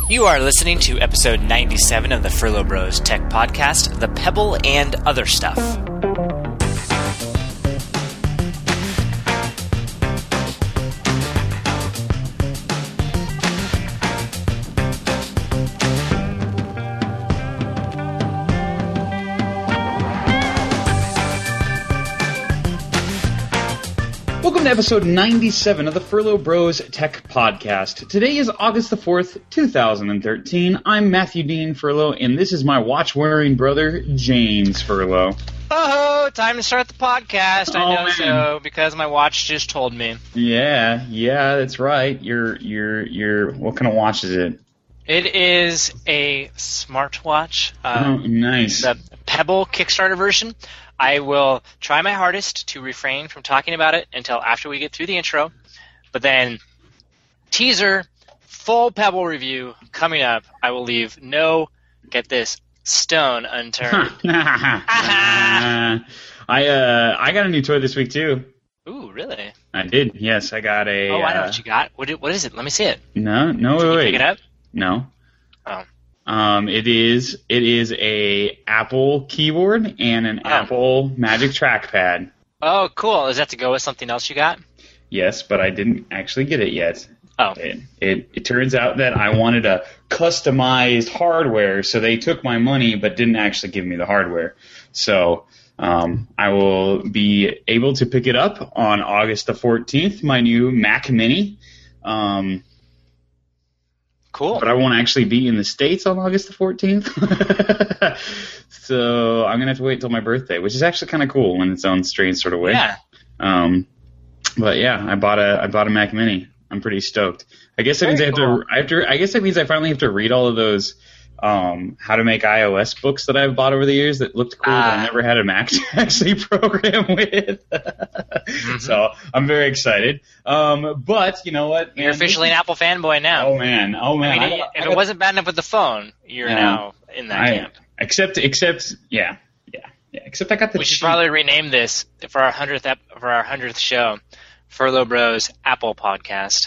You are listening to episode 97 of the Furlough Bros Tech Podcast, The Pebble and Other Stuff. Welcome to episode 97 of the Furlough Bros Tech Podcast. Today is August the 4th, 2013. I'm Matthew Dean Furlough, and this is my watch-wearing brother, James Furlough. Oh, time to start the podcast. I know man. so, because my watch just told me. Yeah, that's right. Your what kind of watch is it? It is a smartwatch. Nice. The Pebble Kickstarter version. I will try my hardest to refrain from talking about it until after we get through the intro. But then, teaser, full Pebble review coming up. I will leave no, get this, stone unturned. I got a new toy this week, too. Ooh, really? I did, yes. I got a... Oh, I know what you got. What is it? Let me see it. No, Can wait. you pick it up? No. Oh. It is a Apple keyboard and an Apple Magic Trackpad. Oh, cool. Is that to go with something else you got? Yes, but I didn't actually get it yet. Oh. It turns out that I wanted a customized hardware, so they took my money but didn't actually give me the hardware. So I will be able to pick it up on August the 14th, my new Mac Mini. Cool. But I won't actually be in the States on August the 14th. So I'm going to have to wait until my birthday, which is actually kind of cool in its own strange sort of way. Yeah. But yeah, I bought a Mac Mini. I'm pretty stoked. I guess that means I guess that means I finally have to read all of those how to make iOS books that I've bought over the years that looked cool that I never had a Mac to actually program with. So I'm very excited. But you know what? You're officially an Apple fanboy now. Oh man. I mean, if it wasn't bad enough with the phone, you're now in that camp. Except yeah. Except I got the. We should probably rename this for our 100th show, Furlough Bros Apple Podcast.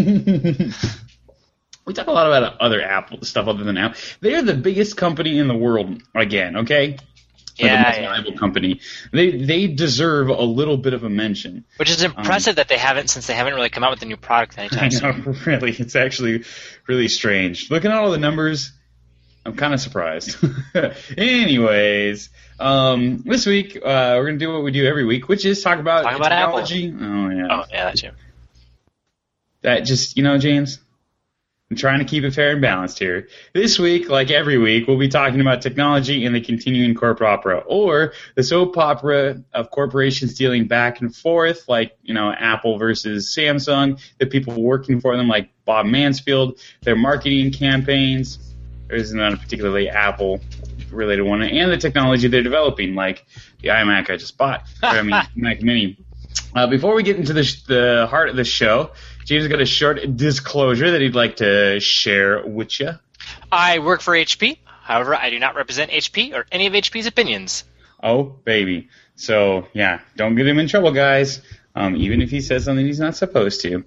We talk a lot about other Apple stuff other than Apple. They're the biggest company in the world again, okay? Yeah. The most valuable company. They deserve a little bit of a mention. Which is impressive that they haven't really come out with a new product anytime soon. I know, really. It's actually really strange. Looking at all the numbers, I'm kind of surprised. Anyways, this week we're going to do what we do every week, which is talk about technology. Apple. Oh, yeah. Oh, yeah, that's you. That just, James, I'm trying to keep it fair and balanced here. This week, like every week, we'll be talking about technology and the continuing corporate opera, or the soap opera of corporations dealing back and forth, like, Apple versus Samsung, the people working for them, like Bob Mansfield, their marketing campaigns. There's not a particularly Apple-related one, and the technology they're developing, like the iMac I just bought, Mac Mini. Before we get into the heart of the show, James got a short disclosure that he'd like to share with you. I work for HP. However, I do not represent HP or any of HP's opinions. Oh, baby. So, yeah, don't get him in trouble, guys. Even if he says something he's not supposed to.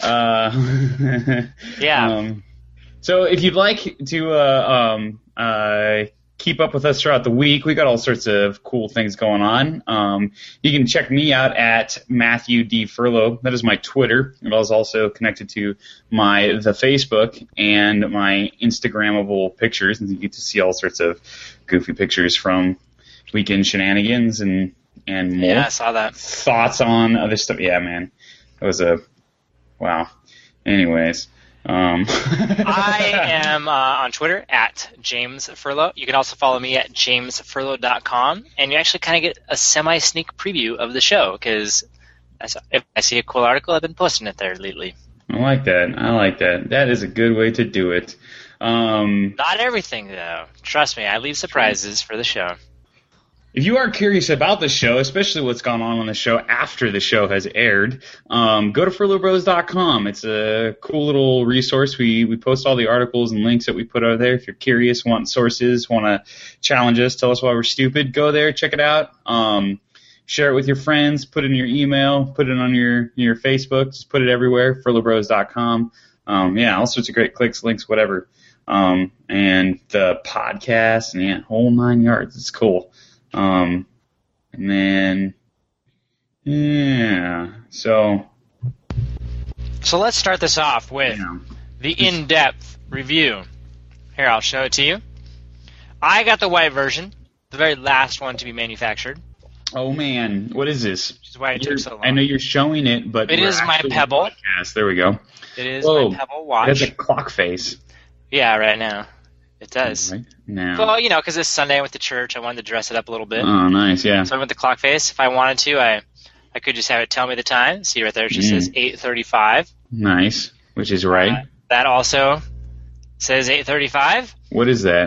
Yeah. So if you'd like to keep up with us throughout the week, we got all sorts of cool things going on. You can check me out at Matthew D. Furlough. That is my Twitter. It is also connected to the Facebook and my Instagrammable pictures, and you get to see all sorts of goofy pictures from weekend shenanigans and more. Yeah, I saw that. Thoughts on other stuff. Yeah, man. It was wow. Anyways. I am on Twitter at James Furlough. You can also follow me at jamesfurlough.com, and you actually kind of get a semi-sneak preview of the show, because if I see a cool article, I've been posting it there lately. I like that. That is a good way to do it. Not everything, though. Trust me, I leave surprises for the show. If you are curious about the show, especially what's gone on the show after the show has aired, go to furloughbros.com. It's a cool little resource. We post all the articles and links that we put out there. If you're curious, want sources, want to challenge us, tell us why we're stupid, go there, check it out. Share it with your friends, put it in your email, put it on your Facebook, just put it everywhere, furloughbros.com. All sorts of great clicks, links, whatever. and the podcast, and yeah, whole 9 yards. It's cool. And then, yeah, so let's start this off with the in-depth review. Here, I'll show it to you. I got the white version, the very last one to be manufactured. Oh man, what is this? Which is why it took so long. I know you're showing it, but it is my Pebble. There we go. It is my Pebble watch. It has a clock face. Yeah, right now. It does. Right now. Well, because it's Sunday, I went to church. I wanted to dress it up a little bit. Oh, nice, yeah. So I went with the clock face. If I wanted to, I could just have it tell me the time. See right there, it just says 8:35. Nice, which is right. That also says 8:35. What is that?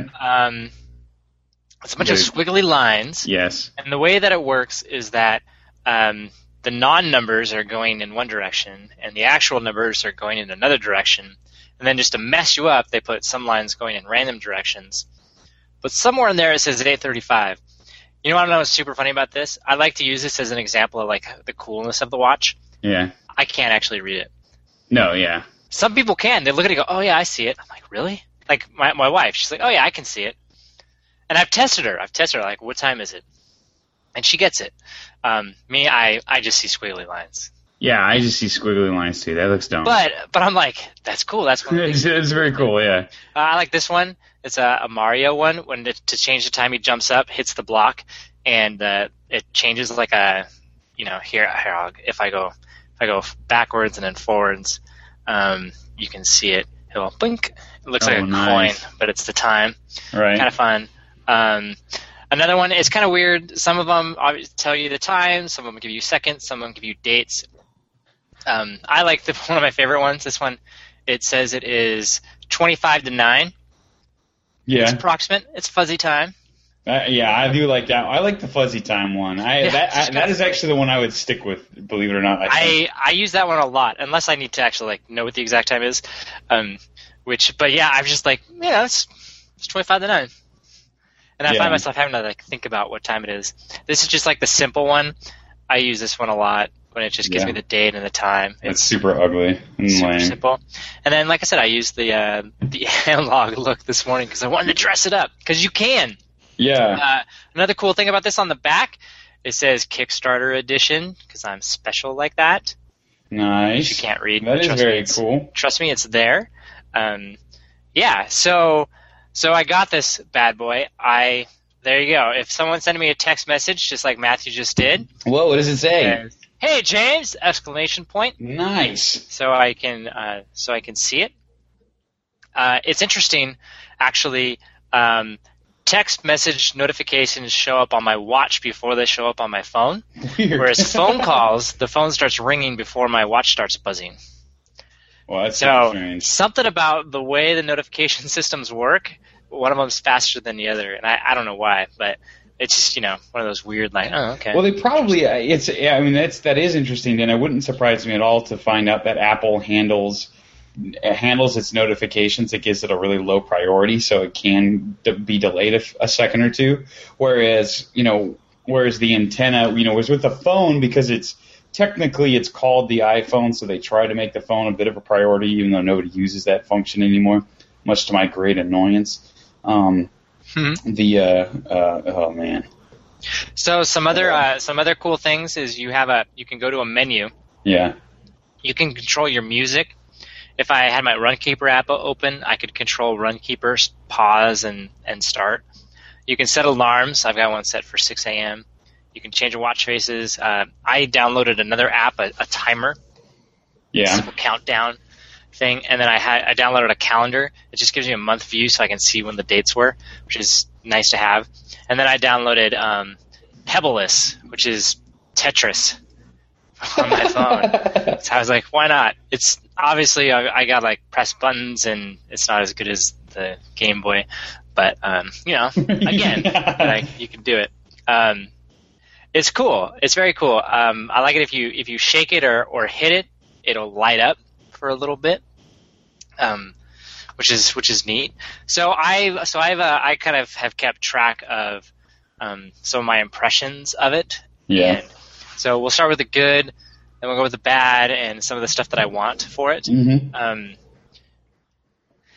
It's a bunch of squiggly lines. Yes. And the way that it works is that the non-numbers are going in one direction, and the actual numbers are going in another direction. And then just to mess you up, they put some lines going in random directions. But somewhere in there it says 8:35. You know what I know is super funny about this? I like to use this as an example of like the coolness of the watch. Yeah. I can't actually read it. No, yeah. Some people can. They look at it and go, oh yeah, I see it. I'm like, really? Like my wife, she's like, oh yeah, I can see it. And I've tested her, like, what time is it? And she gets it. Me, I just see squiggly lines. Yeah, I just see squiggly lines too. That looks dumb. But I'm like, that's cool. That's one. It's very cool, yeah. I like this one. It's a Mario one. When to change the time, he jumps up, hits the block, and it changes like a, here. If I go backwards and then forwards, you can see it. It'll blink. It looks like a coin, but it's the time. Right. Kind of fun. Another one is kind of weird. Some of them tell you the time. Some of them give you seconds. Some of them give you dates. I like one of my favorite ones. This one, it says it is 25 to 9. Yeah. It's approximate. It's fuzzy time. Yeah, I do like that. I like the fuzzy time one. That is actually the one I would stick with, believe it or not. I use that one a lot, unless I need to actually know what the exact time is. But yeah, I'm just like, it's 25 to 9. And I find myself having to think about what time it is. This is just like the simple one. I use this one a lot when it just gives me the date and the time. It's super ugly and super lame. Simple. And then, like I said, I used the analog look this morning because I wanted to dress it up. Because you can. Yeah. Another cool thing about this on the back, it says Kickstarter edition because I'm special like that. Nice. You can't read. That is very cool. Trust me, it's there. So I got this bad boy. There you go. If someone sent me a text message, just like Matthew just did. Whoa, what does it say? Hey, James! Exclamation point. Nice. So I can see it. It's interesting, actually. Text message notifications show up on my watch before they show up on my phone. Weird. Whereas phone calls, the phone starts ringing before my watch starts buzzing. Well, that's so strange. Something about the way the notification systems work, one of them's faster than the other, and I don't know why, but it's just one of those weird okay. Well, they probably that is interesting, and it wouldn't surprise me at all to find out that Apple handles its notifications. It gives it a really low priority, so it can be delayed a second or two. Whereas the antenna, was with the phone because it's called the iPhone, so they try to make the phone a bit of a priority, even though nobody uses that function anymore, much to my great annoyance. Oh man. So some other cool things is you can go to a menu. Yeah. You can control your music. If I had my Runkeeper app open, I could control Runkeeper's pause and start. You can set alarms. I've got one set for 6 a.m. You can change your watch faces. I downloaded another app, a timer. Yeah. Simple countdown thing. And then I downloaded a calendar. It just gives me a month view so I can see when the dates were, which is nice to have. And then I downloaded Pebbleless, which is Tetris on my phone. So I was like, why not? It's obviously I got press buttons and it's not as good as the Game Boy, but again, you can do it. It's cool. It's very cool. I like it if you shake it or hit it, it'll light up for a little bit, which is neat. So I kind of have kept track of some of my impressions of it. Yeah. And so we'll start with the good, then we'll go with the bad, and some of the stuff that I want for it. Mm-hmm.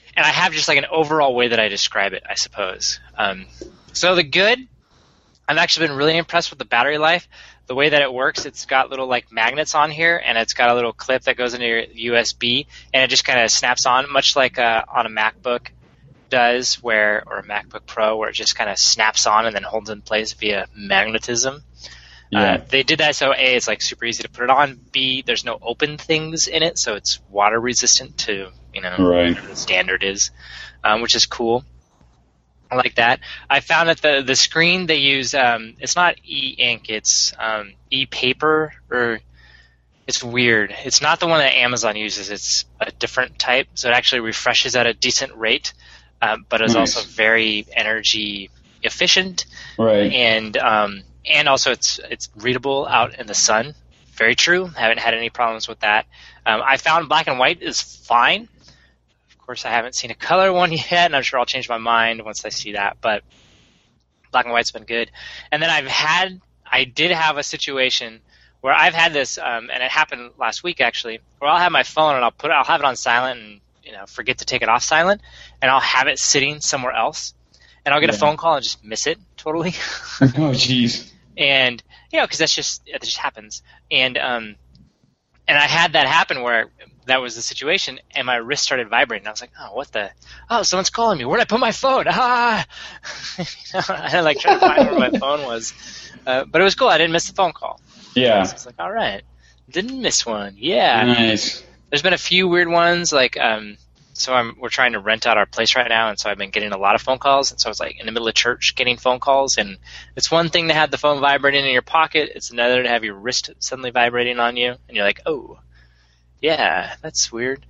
And I have just like an overall way that I describe it, I suppose. So the good, I've actually been really impressed with the battery life. The way that it works, it's got little like magnets on here, and it's got a little clip that goes into your USB, and it just kind of snaps on, much like on a MacBook does, or a MacBook Pro, where it just kind of snaps on and then holds in place via magnetism. Yeah. They did that so A, it's like super easy to put it on. B, there's no open things in it, so it's water resistant to whatever the standard is, which is cool. I like that. I found that the screen they use, it's not e-ink, it's e-paper, or it's weird. It's not the one that Amazon uses. It's a different type, so it actually refreshes at a decent rate, but is also very energy efficient. Right. And also it's readable out in the sun. Very true. Haven't had any problems with that. I found black and white is fine. Of course, I haven't seen a color one yet, and I'm sure I'll change my mind once I see that. But black and white's been good. And then I did have a situation where I've had this, and it happened last week actually, where I'll have my phone and I'll have it on silent and forget to take it off silent, and I'll have it sitting somewhere else. And I'll get a phone call and just miss it totally. Oh, jeez. And because it just happens. And I had that happen where that was the situation, and my wrist started vibrating. I was like, oh, what the? Oh, someone's calling me. Where'd I put my phone? Ah! I had to try to find where my phone was. But it was cool. I didn't miss the phone call. Yeah. So I was like, all right, didn't miss one. Yeah. Nice. There's been a few weird ones, so we're trying to rent out our place right now, and so I've been getting a lot of phone calls. And so I was in the middle of church getting phone calls, and it's one thing to have the phone vibrating in your pocket. It's another to have your wrist suddenly vibrating on you, and you're like, oh, yeah, that's weird.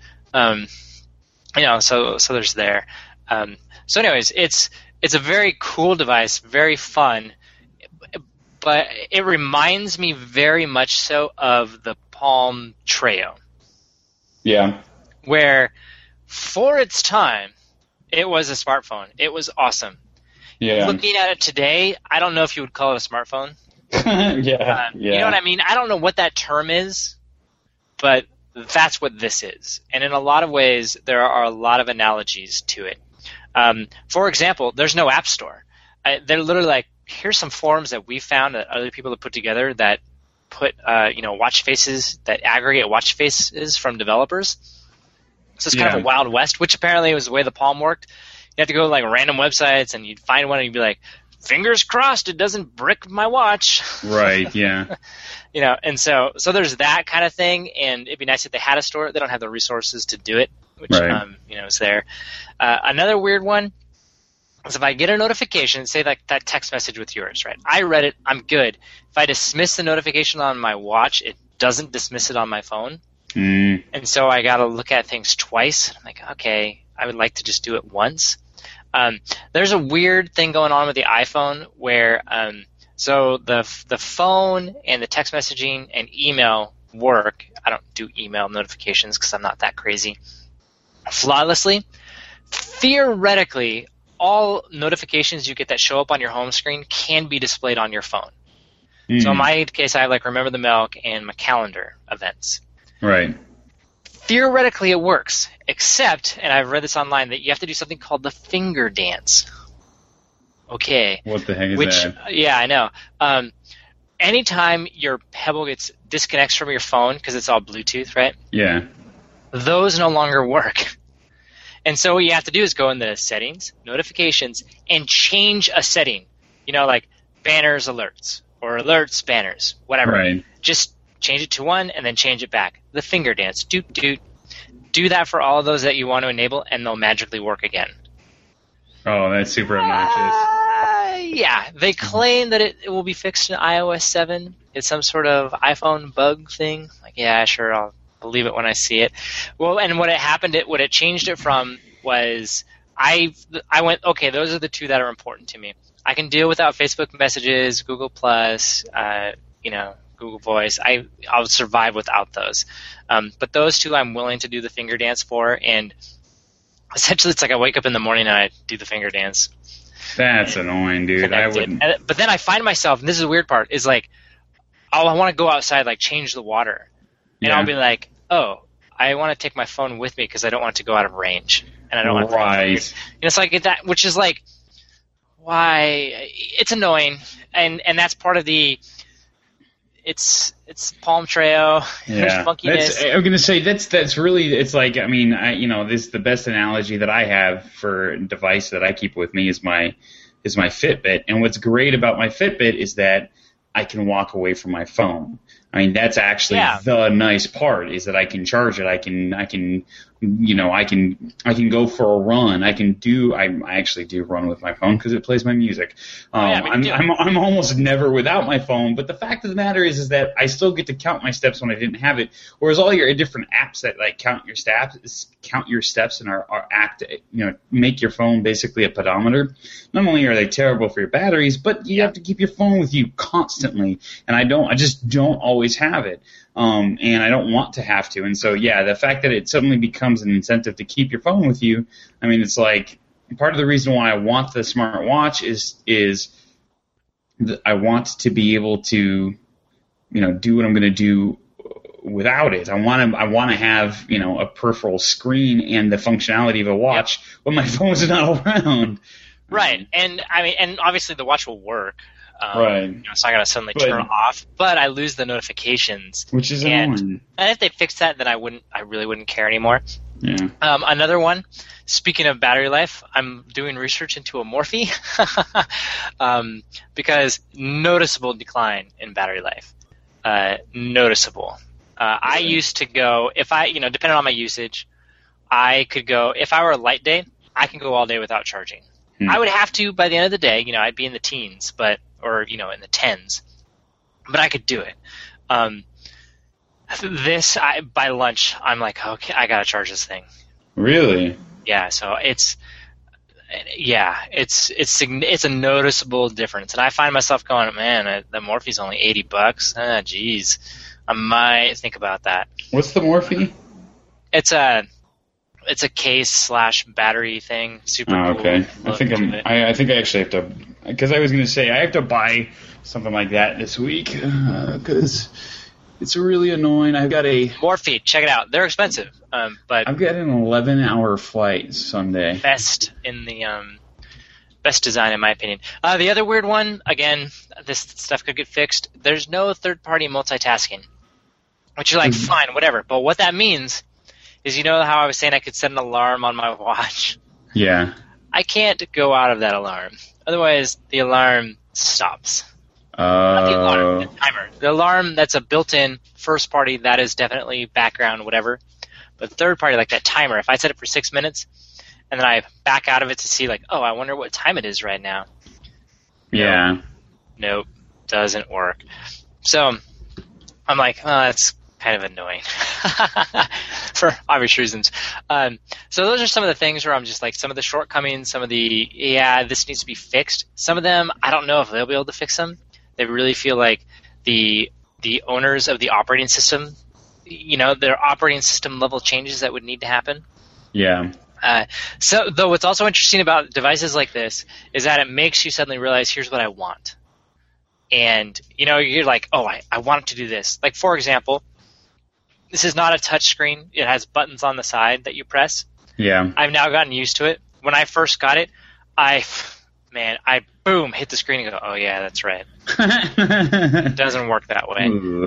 So there's there. So anyways, it's a very cool device, very fun, but it reminds me very much so of the Palm Treo. Yeah. Where for its time, it was a smartphone. It was awesome. Yeah. Looking at it today, I don't know if you would call it a smartphone. Yeah. You know what I mean? I don't know what that term is, but that's what this is. And in a lot of ways, there are a lot of analogies to it. For example, there's no app store. They're literally here's some forums that we found that other people have put together that put watch faces, that aggregate watch faces from developers. So it's kind of a Wild West, which apparently was the way the Palm worked. You have to go to random websites, and you'd find one, and you'd be like, fingers crossed it doesn't brick my watch. Right, yeah. And so there's that kind of thing, and it'd be nice if they had a store. They don't have the resources to do it, which, is there. Another weird one is if I get a notification, say that text message with yours, right? I read it, I'm good. If I dismiss the notification on my watch, it doesn't dismiss it on my phone. Mm. And so I got to look at things twice. I'm like, okay, I would like to just do it once. There's a weird thing going on with the iPhone where so the phone and the text messaging and email work. I don't do email notifications because I'm not that crazy. Flawlessly. Theoretically, all notifications you get that show up on your home screen can be displayed on your phone. Mm. So in my case, I have Remember the Milk and my calendar events. Right. Theoretically, it works, except, and I've read this online, that you have to do something called the finger dance. Okay. What the heck is that? Yeah, I know. Anytime your Pebble disconnects from your phone, because it's all Bluetooth, right? Yeah. Those no longer work. And so what you have to do is go into settings, notifications, and change a setting. Banners, alerts, or alerts, banners, whatever. Right. Just change it to one, and then change it back. The finger dance. Do that for all of those that you want to enable, and they'll magically work again. Oh, that's super obnoxious. Yeah. They claim that it will be fixed in iOS 7. It's some sort of iPhone bug thing. Yeah, sure, I'll believe it when I see it. Well, and what it changed it from was I went, okay, those are the two that are important to me. I can deal without Facebook messages, Google Plus, Google Voice. I'll survive without those. But those two I'm willing to do the finger dance for, and essentially it's I wake up in the morning and I do the finger dance. That's annoying, dude. I wouldn't. But then I find myself, and this is the weird part, is I want to go outside, change the water. And I'll be like, oh, I want to take my phone with me because I don't want it to go out of range, and I don't want right. It's like that, which is like why it's annoying, and that's part of the. It's Palm Treo. Yeah, There's funkiness. I'm gonna say that's really, it's like, I mean, this is the best analogy that I have for a device that I keep with me is my Fitbit. And what's great about my Fitbit is that I can walk away from my phone. I mean, that's actually the nice part, is that I can charge it. I can go for a run. I actually do run with my phone because it plays my music. I'm almost never without my phone, but the fact of the matter is that I still get to count my steps when I didn't have it. Whereas all your different apps that like count your steps and are act, make your phone basically a pedometer. Not only are they terrible for your batteries, but you have to keep your phone with you constantly. And I just don't always have it. And I don't want to have to. And so, the fact that it suddenly becomes an incentive to keep your phone with you, I mean, it's like part of the reason why I want the smartwatch is I want to be able to, do what I'm going to do without it. I want to have, a peripheral screen and the functionality of a watch when my phone's not around. Right. And I mean, and obviously the watch will work. Right. So I gotta suddenly turn off, but I lose the notifications, which is annoying. And if they fix that, then I really wouldn't care anymore. Yeah. Another one. Speaking of battery life, I'm doing research into a Morphe, because noticeable decline in battery life. Noticeable. I used to go, if I, depending on my usage, I could go, if I were a light day, I can go all day without charging. I would have to by the end of the day, I'd be in the teens, or in the tens, but I could do it. By lunch, I'm like, okay, I gotta charge this thing. Really? Yeah. So it's a noticeable difference, and I find myself going, man, the Morphe's only $80. Geez, I might think about that. What's the Morphe? It's a case/battery thing. Super cool. Okay. I think I actually have to, because I was going to say I have to buy something like that this week because it's really annoying. I've got a Morphe. Check it out. They're expensive, but I've got an 11-hour flight Sunday. Best in the best design in my opinion. The other weird one, again, this stuff could get fixed. There's no third-party multitasking, which is like fine, whatever. But what that means is, how I was saying I could set an alarm on my watch? Yeah. I can't go out of that alarm. Otherwise, the alarm stops. Not the alarm, the timer. The alarm, that's a built-in first party, that is definitely background, whatever. But third party, like that timer, if I set it for 6 minutes, and then I back out of it to see, like, oh, I wonder what time it is right now. Yeah. Nope, doesn't work. So I'm like, oh, that's kind of annoying for obvious reasons. So those are some of the things where I'm just like, some of the shortcomings, some of the, this needs to be fixed. Some of them, I don't know if they'll be able to fix them. They really feel like the owners of the operating system, their operating system level changes that would need to happen. Yeah. So though what's also interesting about devices like this is that it makes you suddenly realize, here's what I want. And, you're like, oh, I want to do this. Like, for example, this is not a touch screen. It has buttons on the side that you press. Yeah. I've now gotten used to it. When I first got it, I boom, hit the screen and go, oh yeah, that's right. It doesn't work that way.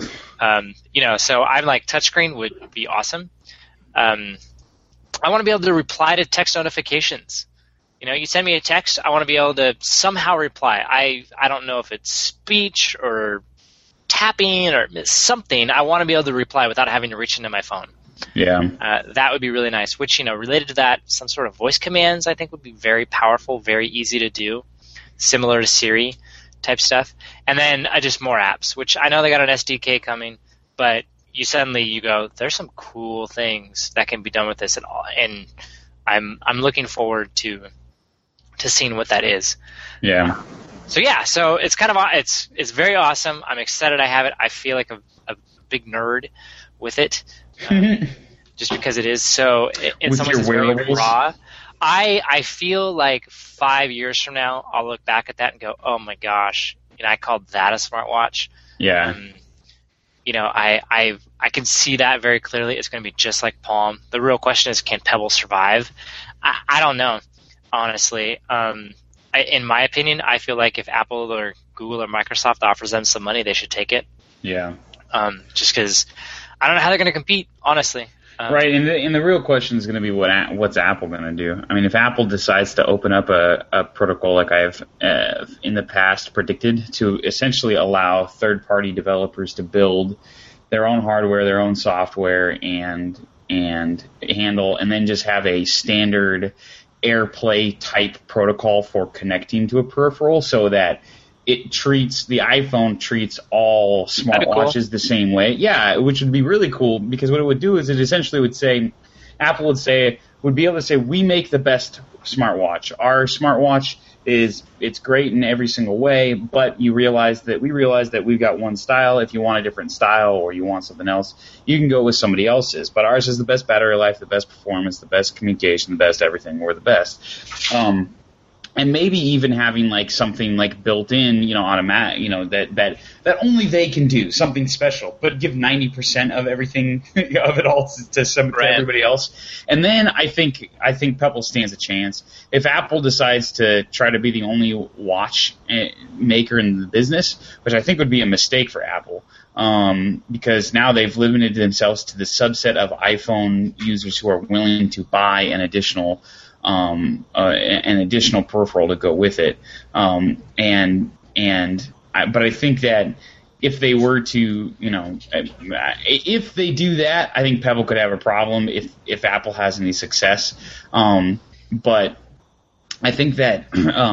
So I'm like, touchscreen would be awesome. I want to be able to reply to text notifications. You send me a text, I want to be able to somehow reply. I don't know if it's speech or tapping or something. I want to be able to reply without having to reach into my phone. Yeah. That would be really nice, which, related to that, some sort of voice commands I think would be very powerful, very easy to do, similar to Siri type stuff. And then just more apps, which I know they got an SDK coming, but you go, there's some cool things that can be done with this, and I'm looking forward to seeing what that is. Yeah. So it's kind of, it's very awesome. I'm excited I have it. I feel like a big nerd with it. Just because it is so, in some ways, it's very raw. I feel like 5 years from now, I'll look back at that and go, oh my gosh, I called that a smartwatch. Yeah. I can see that very clearly. It's going to be just like Palm. The real question is, can Pebble survive? I don't know, honestly. In my opinion, I feel like if Apple or Google or Microsoft offers them some money, they should take it. Yeah. Just because I don't know how they're going to compete, honestly. Right, and the real question is going to be what's Apple going to do? I mean, if Apple decides to open up a protocol like I've in the past predicted to essentially allow third-party developers to build their own hardware, their own software, and handle, and then just have a standard AirPlay type protocol for connecting to a peripheral, so that the iPhone treats all smartwatches the same way. Yeah, which would be really cool, because what it would do is it essentially would say, Apple would be able to say, we make the best smartwatch. Our smartwatch it's great in every single way, but we realize that we've got one style. If you want a different style or you want something else, you can go with somebody else's. But ours is the best battery life, the best performance, the best communication, the best everything. We're the best. And maybe even having like something like built in, automatic, that only they can do, something special, but give 90% of everything of it all to everybody else. And then I think Pebble stands a chance. If Apple decides to try to be the only watch maker in the business, which I think would be a mistake for Apple, because now they've limited themselves to the subset of iPhone users who are willing to buy an additional peripheral to go with it, but I think that if they were to, if they do that, I think Pebble could have a problem if Apple has any success. But I think that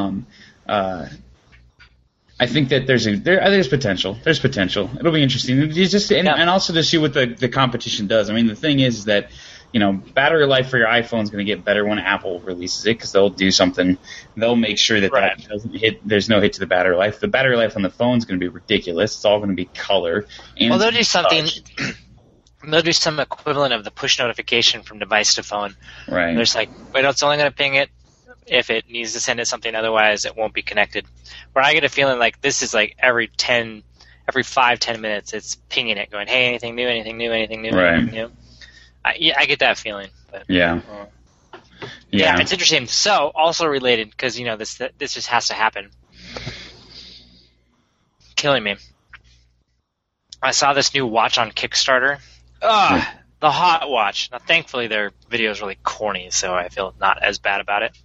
there's potential. There's potential. It'll be interesting. And also to see what the competition does. I mean, the thing is that, battery life for your iPhone is going to get better when Apple releases it, because they'll do something. They'll make sure that doesn't hit. There's no hit to the battery life. The battery life on the phone is going to be ridiculous. It's all going to be color. And they'll do something. They'll do some equivalent of the push notification from device to phone. Right. There's it's only going to ping it if it needs to send it something. Otherwise, it won't be connected. Where I get a feeling like this is like every 5-10 minutes, it's pinging it, going, "Hey, anything new? Anything new? Anything new? Right. Anything new?" I get that feeling. But, yeah, it's interesting. So, also related, because this just has to happen. Killing me. I saw this new watch on Kickstarter. The Hot Watch. Now, thankfully, their video is really corny, so I feel not as bad about it.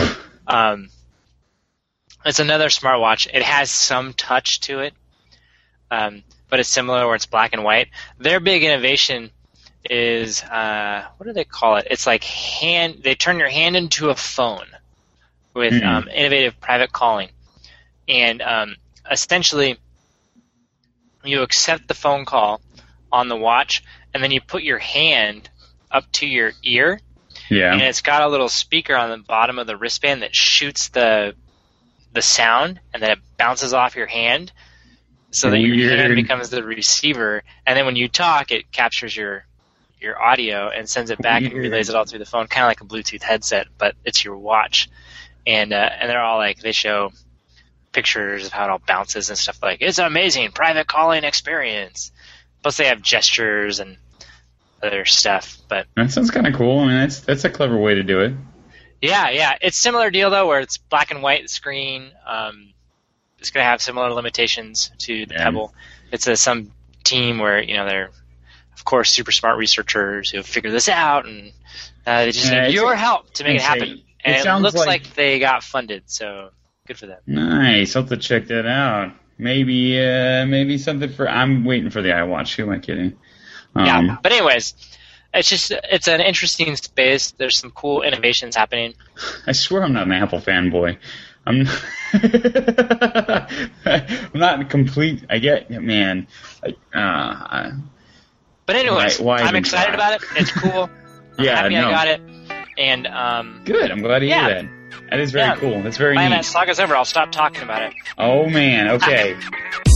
It's another smartwatch. It has some touch to it, but it's similar where it's black and white. Their big innovation is, what do they call it? It's like they turn your hand into a phone with innovative private calling. And essentially, you accept the phone call on the watch, and then you put your hand up to your ear, and it's got a little speaker on the bottom of the wristband that shoots the sound, and then it bounces off your hand, so that your hand becomes the receiver. And then when you talk, it captures your audio and sends it back and relays it all through the phone, kind of like a Bluetooth headset, but it's your watch. And they're all they show pictures of how it all bounces and stuff it's an amazing private calling experience. Plus they have gestures and other stuff. But that sounds kind of cool. I mean, that's a clever way to do it. Yeah. It's similar deal though, where it's black and white screen. It's going to have similar limitations to the Pebble. It's some team where they're, of course, super smart researchers who have figured this out, and they just need your help to make it happen. And it looks like they got funded, so good for them. Nice. I'll have to check that out. Maybe something for. I'm waiting for the iWatch. Who am I kidding? But anyways, it's an interesting space. There's some cool innovations happening. I swear I'm not an Apple fanboy. I'm not complete. I get, man. But anyways, I'm excited about it. It's cool. I'm happy I got it. And good. I'm glad to hear that. That is very cool. That's very neat. Saga's over. I'll stop talking about it. Oh man. Okay.